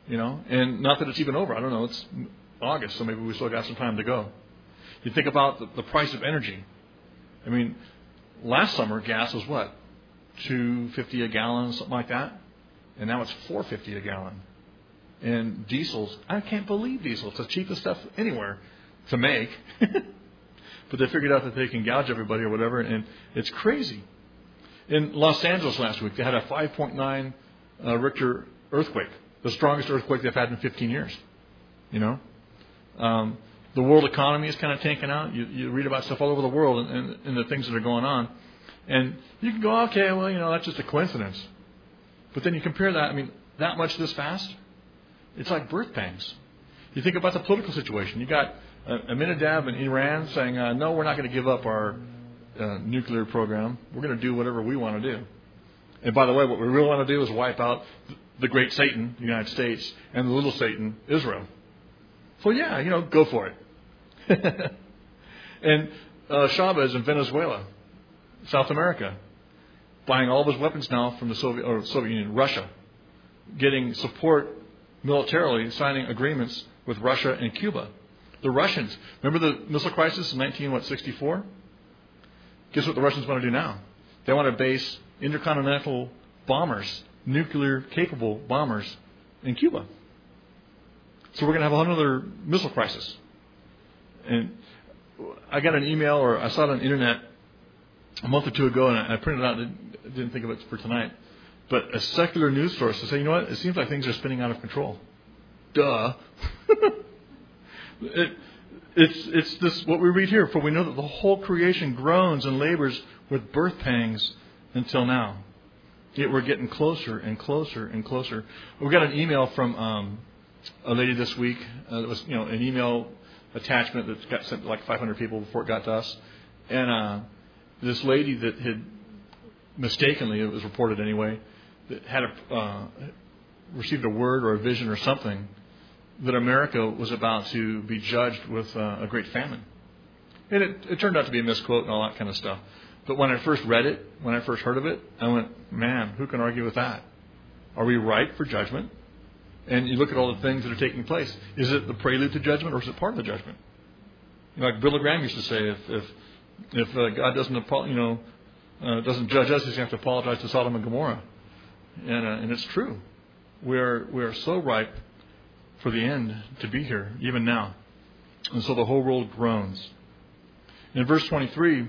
You know, and not that it's even over. I don't know. It's August, so maybe we still got some time to go. You think about the, the price of energy. I mean, last summer gas was what, two fifty a gallon, something like that, and now it's four fifty a gallon. And diesels, I can't believe diesel. It's the cheapest stuff anywhere to make, but they figured out that they can gouge everybody or whatever, and it's crazy. In Los Angeles last week, they had a five point nine uh, Richter earthquake. The strongest earthquake they've had in fifteen years. You know, um, the world economy is kind of tanking out. You, you read about stuff all over the world and, and, and the things that are going on, and you can go, okay, well, you know, that's just a coincidence. But then you compare that. I mean, that much this fast, it's like birth pangs. You think about the political situation. You got Ahmadinejad in Iran saying, uh, "No, we're not going to give up our uh, nuclear program. We're going to do whatever we want to do." And by the way, what we really want to do is wipe out the great Satan, the United States, and the little Satan, Israel. So yeah, you know, go for it. And uh, Chavez in Venezuela, South America, buying all of his weapons now from the Soviet or Soviet Union, Russia, getting support militarily, signing agreements with Russia and Cuba. The Russians, remember the missile crisis in nineteen what sixty-four? Guess what the Russians want to do now? They want to base intercontinental bombers, nuclear-capable bombers, in Cuba. So we're going to have another missile crisis. And I got an email, or I saw it on the internet a month or two ago, and I printed it out and didn't think of it for tonight. But a secular news source to say, you know what, it seems like things are spinning out of control. Duh. it, it's it's this what we read here. For we know that the whole creation groans and labors with birth pangs until now. Yet we're getting closer and closer and closer. We got an email from um, a lady this week. Uh, it was you know an email attachment that got sent to like five hundred people before it got to us. And uh, this lady that had mistakenly, it was reported anyway, that had a, uh, received a word or a vision or something that America was about to be judged with uh, a great famine. And it, it turned out to be a misquote and all that kind of stuff. But when I first read it, when I first heard of it, I went, man, who can argue with that? Are we ripe for judgment? And you look at all the things that are taking place. Is it the prelude to judgment, or is it part of the judgment? You know, like Billy Graham used to say, if if, if uh, God doesn't, you know, uh, doesn't judge us, He's going to have to apologize to Sodom and Gomorrah. And uh, and it's true. We are we are so ripe for the end to be here, even now. And so the whole world groans. In verse twenty-three,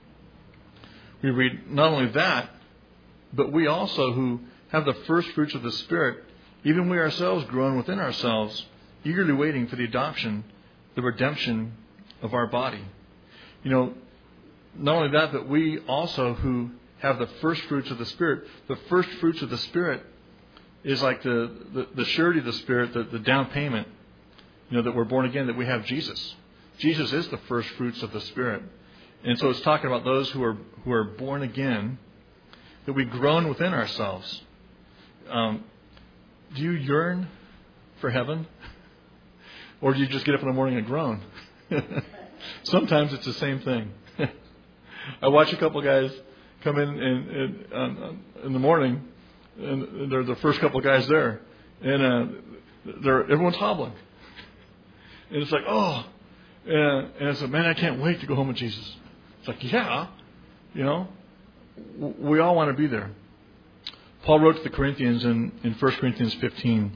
we read, not only that, but we also who have the first fruits of the Spirit, even we ourselves groan within ourselves, eagerly waiting for the adoption, the redemption of our body. You know, not only that, but we also who have the first fruits of the Spirit. The first fruits of the Spirit is like the, the, the surety of the Spirit, the, the down payment, you know, that we're born again, that we have Jesus. Jesus is the first fruits of the Spirit. And so it's talking about those who are who are born again, that we groan within ourselves. Um, do you yearn for heaven? Or do you just get up in the morning and groan? Sometimes it's the same thing. I watch a couple of guys come in in, in, um, in the morning, and they're the first couple of guys there, and uh, they're everyone's hobbling, and it's like, oh, and, and it's like, man, I can't wait to go home with Jesus. It's like, yeah, you know, we all want to be there. Paul wrote to the Corinthians in, in First Corinthians fifteen,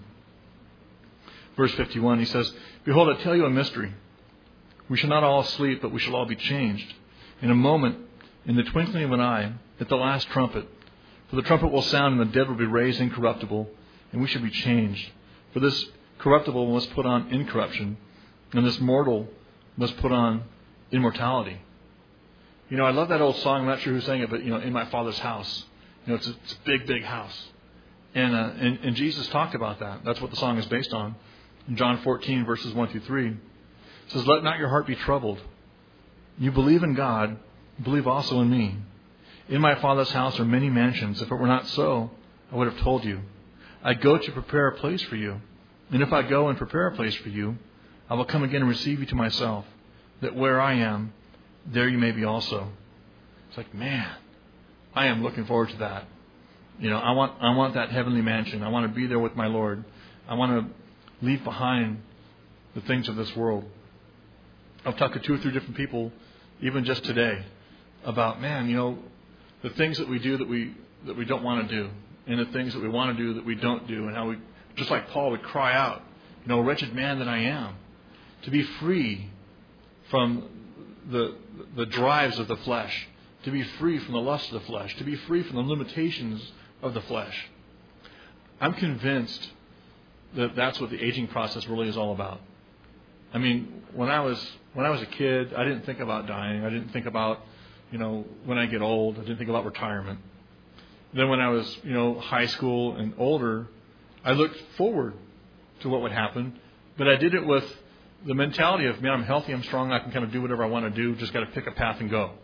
verse fifty-one. He says, behold, I tell you a mystery. We shall not all sleep, but we shall all be changed. In a moment, in the twinkling of an eye, at the last trumpet. For the trumpet will sound, and the dead will be raised incorruptible, and we shall be changed. For this corruptible must put on incorruption, and this mortal must put on immortality. You know, I love that old song. I'm not sure who sang it, but, you know, In My Father's House. You know, it's a, it's a big, big house. And, uh, and and Jesus talked about that. That's what the song is based on. In John fourteen, verses one through three. It says, let not your heart be troubled. You believe in God, believe also in me. In my Father's house are many mansions. If it were not so, I would have told you. I go to prepare a place for you. And if I go and prepare a place for you, I will come again and receive you to myself, that where I am, there you may be also. It's like, man, I am looking forward to that. You know, I want I want that heavenly mansion. I want to be there with my Lord. I want to leave behind the things of this world. I've talked to two or three different people, even just today, about, man, you know, the things that we do that we that we don't want to do, and the things that we want to do that we don't do, and how we, just like Paul, would cry out, you know, wretched man that I am, to be free from the the drives of the flesh, to be free from the lust of the flesh, to be free from the limitations of the flesh. I'm convinced that that's what the aging process really is all about. I mean, when I was when I was a kid, I didn't think about dying. I didn't think about, you know, when I get old. I didn't think about retirement. Then when I was, you know, high school and older, I looked forward to what would happen, but I did it with the mentality of, man, I'm healthy, I'm strong, I can kind of do whatever I want to do, just got to pick a path and go.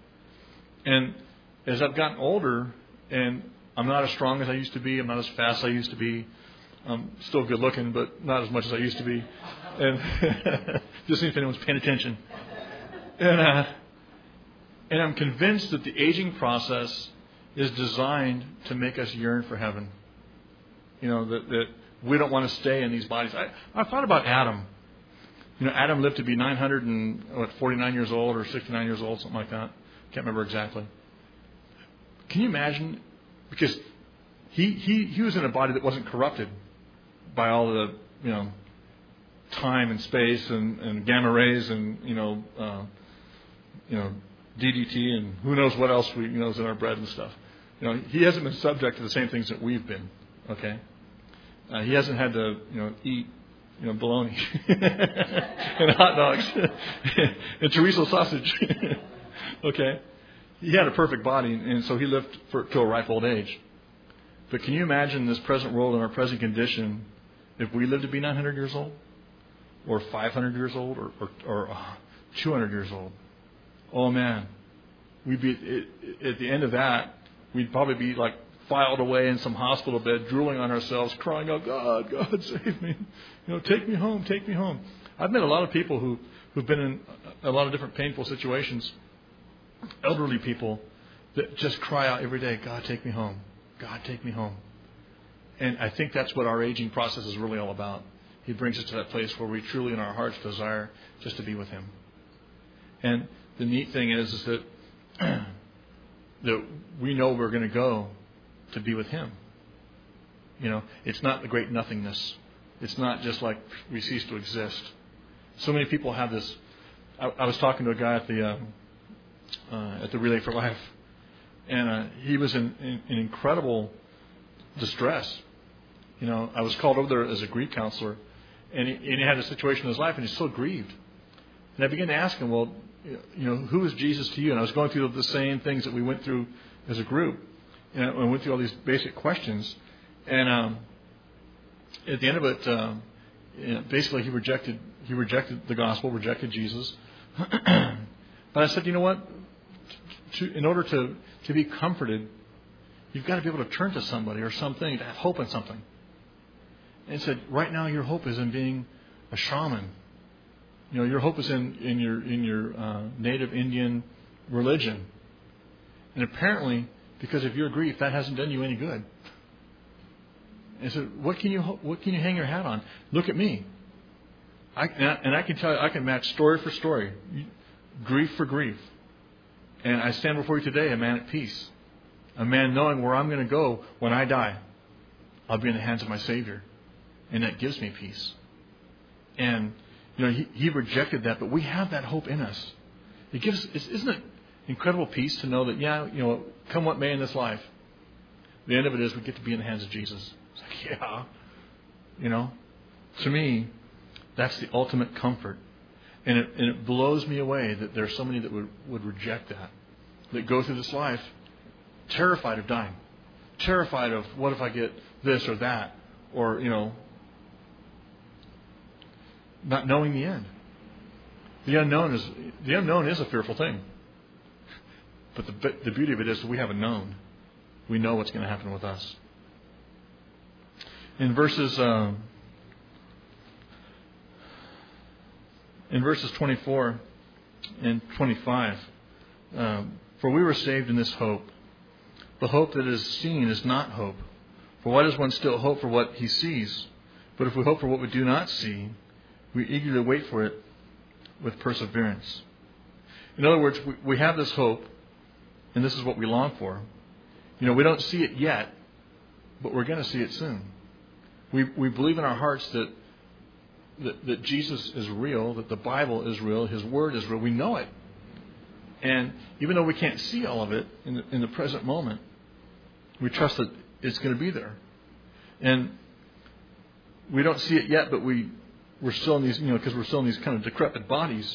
And as I've gotten older, and I'm not as strong as I used to be, I'm not as fast as I used to be, I'm still good looking, but not as much as I used to be. And just seeing if anyone's paying attention. And, uh, and I'm convinced that the aging process is designed to make us yearn for heaven. You know, that, that we don't want to stay in these bodies. I, I thought about Adam. You know, Adam lived to be nine hundred and what, forty-nine years old or sixty-nine years old, something like that. Can't remember exactly. Can you imagine? Because he, he, he was in a body that wasn't corrupted by all the, you know, time and space and, and gamma rays and, you know, uh, you know, D D T and who knows what else we, you know, is in our bread and stuff. You know, he hasn't been subject to the same things that we've been. Okay, uh, he hasn't had to, you know, eat, you know, bologna and hot dogs and chorizo sausage. Okay, he had a perfect body, and so he lived for, to a ripe old age. But can you imagine this present world and our present condition if we lived to be nine hundred years old, or five hundred years old, or or, or uh, two hundred years old? Oh man, we'd be it, at the end of that, we'd probably be like filed away in some hospital bed, drooling on ourselves, crying out, "God, God, save me! You know, take me home, take me home." I've met a lot of people who who've been in a lot of different painful situations, elderly people that just cry out every day, "God, take me home! God, take me home!" And I think that's what our aging process is really all about. He brings us to that place where we truly, in our hearts, desire just to be with Him. And the neat thing is, is that that we know we're going to go to be with Him. You know, it's not the great nothingness. It's not just like we cease to exist. So many people have this. I, I was talking to a guy at the uh, uh, at the Relay for Life, and uh, he was in, in, in incredible distress. You know, I was called over there as a grief counselor, and he, and he had a situation in his life, and he's so grieved. And I began to ask him, well, you know, who is Jesus to you? And I was going through the same things that we went through as a group. And I went through all these basic questions. And um, at the end of it, uh, you know, basically he rejected he rejected the gospel, rejected Jesus. But I said, you know what? To, in order to, to be comforted, you've got to be able to turn to somebody or something, to have hope in something. And he said, right now your hope is in being a shaman. You know, your hope is in, in your in your uh, native Indian religion. And apparently, because of your grief, that hasn't done you any good. And so, what can you what can you hang your hat on? Look at me. I, and, I, and I can tell you, I can match story for story, grief for grief. And I stand before you today, a man at peace, a man knowing where I'm going to go when I die. I'll be in the hands of my Savior, and that gives me peace. And you know, he, he rejected that, but we have that hope in us. It gives, isn't it incredible peace to know that, yeah, you know, come what may in this life, the end of it is we get to be in the hands of Jesus. It's like, yeah, you know, to me, that's the ultimate comfort. And it, and it blows me away that there are so many that would, would reject that, that go through this life terrified of dying, terrified of what if I get this or that, or, you know, not knowing the end. The unknown is the unknown is a fearful thing. But the the beauty of it is we have a known. We know what's going to happen with us. In verses uh, in verses twenty-four and twenty-five, um, for we were saved in this hope. The hope that is seen is not hope. For why does one still hope for what he sees? But if we hope for what we do not see, we eagerly wait for it with perseverance. In other words, we, we have this hope, and this is what we long for. You know, we don't see it yet, but we're going to see it soon. We we believe in our hearts that, that that Jesus is real, that the Bible is real, His Word is real. We know it. And even though we can't see all of it in the, in the present moment, we trust that it's going to be there. And we don't see it yet, but we, we're still in these, you know, because we're still in these kind of decrepit bodies.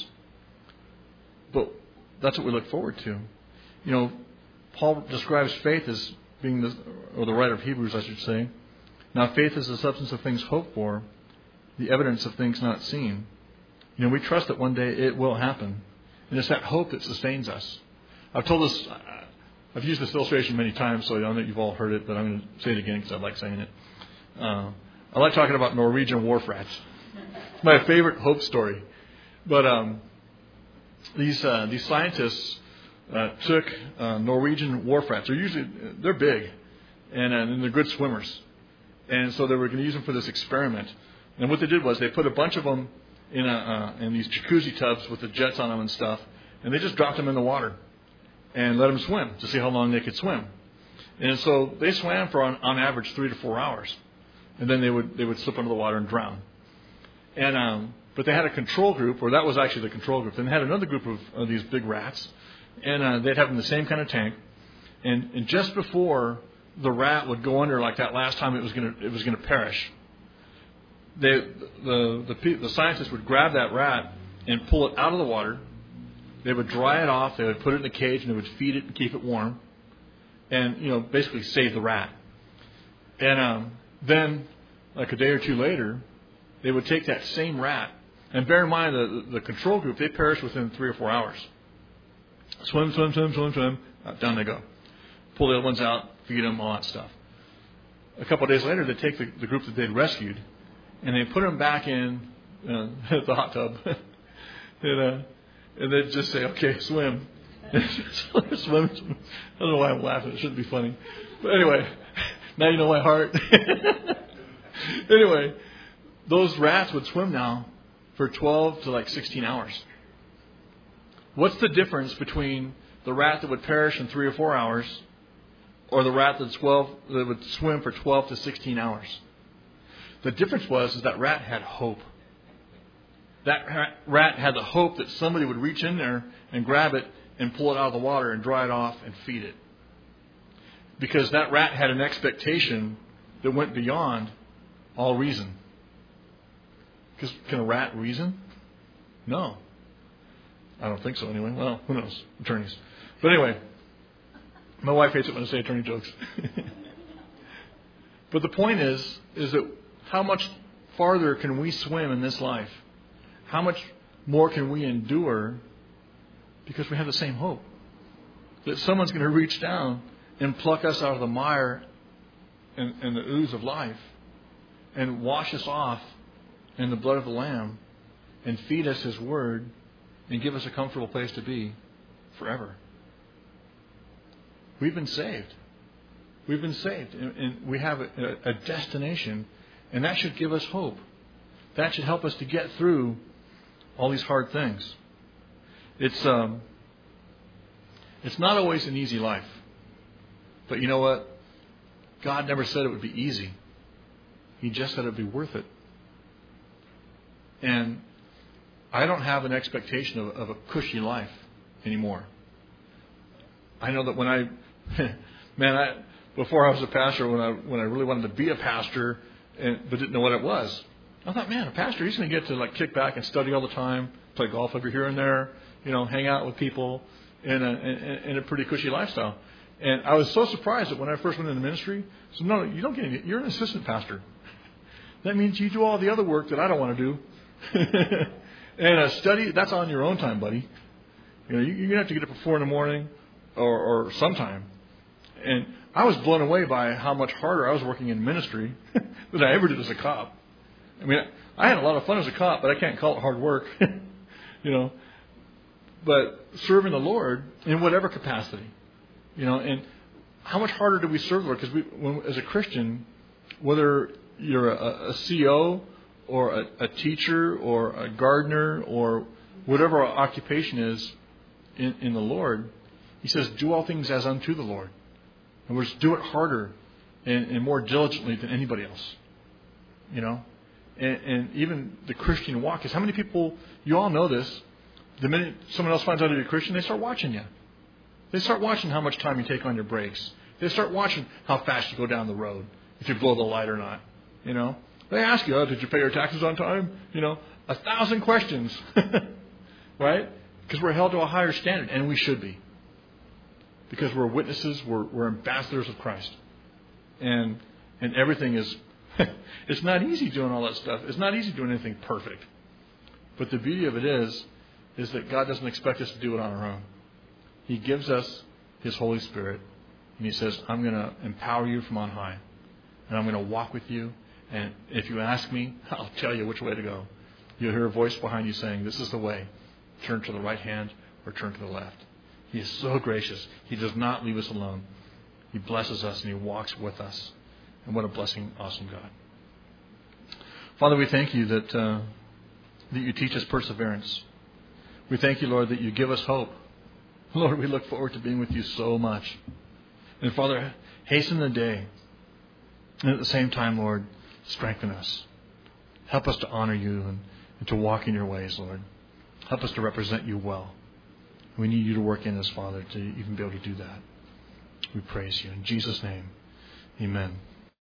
But that's what we look forward to. You know, Paul describes faith as being the, or the writer of Hebrews, I should say. Now, faith is the substance of things hoped for, the evidence of things not seen. You know, we trust that one day it will happen. And it's that hope that sustains us. I've told this, I've used this illustration many times, so I know you've all heard it, but I'm going to say it again because I like saying it. Uh, I like talking about Norwegian wharf rats. It's my favorite hope story. But um, these uh, these scientists uh, took uh, Norwegian wharf rats. They're usually they're big, and, uh, and they're good swimmers. And so they were going to use them for this experiment. And what they did was they put a bunch of them in a uh, in these jacuzzi tubs with the jets on them and stuff, and they just dropped them in the water and let them swim to see how long they could swim. And so they swam for on, on average three to four hours, and then they would they would slip under the water and drown. And um, but they had a control group, or that was actually the control group. Then they had another group of, of these big rats, and uh, they'd have them in the same kind of tank. And, and just before the rat would go under, like that last time it was going to it was going to perish, they the the the scientists would grab that rat and pull it out of the water. They would dry it off. They would put it in a cage and they would feed it and keep it warm, and you know basically save the rat. And um, then, like a day or two later, they would take that same rat, and bear in mind the the control group, they perished within three or four hours. Swim, swim, swim, swim, swim. Down they go. Pull the other ones out, feed them, all that stuff. A couple of days later, they take the, the group that they'd rescued, and they put them back in uh, the hot tub, and, uh, and they'd just say, "Okay, swim." swim, swim. I don't know why I'm laughing. It shouldn't be funny, but anyway, now you know my heart. Anyway, those rats would swim now for twelve to like sixteen hours. What's the difference between the rat that would perish in three or four hours, or the rat that's twelve that would swim for twelve to sixteen hours? The difference was is that rat had hope. That rat had the hope that somebody would reach in there and grab it and pull it out of the water and dry it off and feed it. Because that rat had an expectation that went beyond all reason. Because can a rat reason? No. I don't think so anyway. Well, who knows? Attorneys. But anyway, my wife hates it when I say attorney jokes. But the point is, is that how much farther can we swim in this life? How much more can we endure because we have the same hope? That someone's going to reach down and pluck us out of the mire and, and the ooze of life and wash us off in the blood of the Lamb and feed us His Word and give us a comfortable place to be forever. We've been saved. We've been saved. And, and we have a, a destination. And that should give us hope. That should help us to get through all these hard things. It's um, it's not always an easy life. But you know what? God never said it would be easy. He just said it would be worth it. And I don't have an expectation of, of a cushy life anymore. I know that when I, man, I before I was a pastor, when I when I really wanted to be a pastor, and but didn't know what it was, I thought, man, a pastor, he's going to get to like kick back and study all the time, play golf every here and there, you know, hang out with people in a in, in a pretty cushy lifestyle. And I was so surprised that when I first went into ministry, I said, no, you don't get any, you're an assistant pastor. That means you do all the other work that I don't want to do. And a study, that's on your own time, buddy. You know, you're going to have to get up at four in the morning or, or sometime. And I was blown away by how much harder I was working in ministry than I ever did as a cop. I mean, I had a lot of fun as a cop, but I can't call it hard work. You know, but serving the Lord in whatever capacity, you know, and how much harder do we serve the Lord? Because we, when, as a Christian, whether you're a, a C E O or a, a teacher or a gardener or whatever our occupation is in, in the Lord, he says, do all things as unto the Lord. In other words, do it harder and, and more diligently than anybody else. You know? And, and even the Christian walk is, how many people, you all know this, the minute someone else finds out you're a Christian, they start watching you. They start watching how much time you take on your brakes. They start watching how fast you go down the road, if you blow the light or not. You know? They ask you, oh, did you pay your taxes on time? You know, a thousand questions. Right? Because we're held to a higher standard, and we should be. Because we're witnesses, we're, we're ambassadors of Christ. And and everything is, it's not easy doing all that stuff. It's not easy doing anything perfect. But the beauty of it is, is that God doesn't expect us to do it on our own. He gives us His Holy Spirit, and He says, I'm going to empower you from on high. And I'm going to walk with you. And if you ask me, I'll tell you which way to go. You'll hear a voice behind you saying, this is the way. Turn to the right hand or turn to the left. He is so gracious. He does not leave us alone. He blesses us and He walks with us. And what a blessing, awesome God. Father, we thank you that, uh, that you teach us perseverance. We thank you, Lord, that you give us hope. Lord, we look forward to being with you so much. And Father, hasten the day. And at the same time, Lord, strengthen us. Help us to honor you and, and to walk in your ways, Lord. Help us to represent you well. We need you to work in us, Father, to even be able to do that. We praise you. In Jesus' name, amen.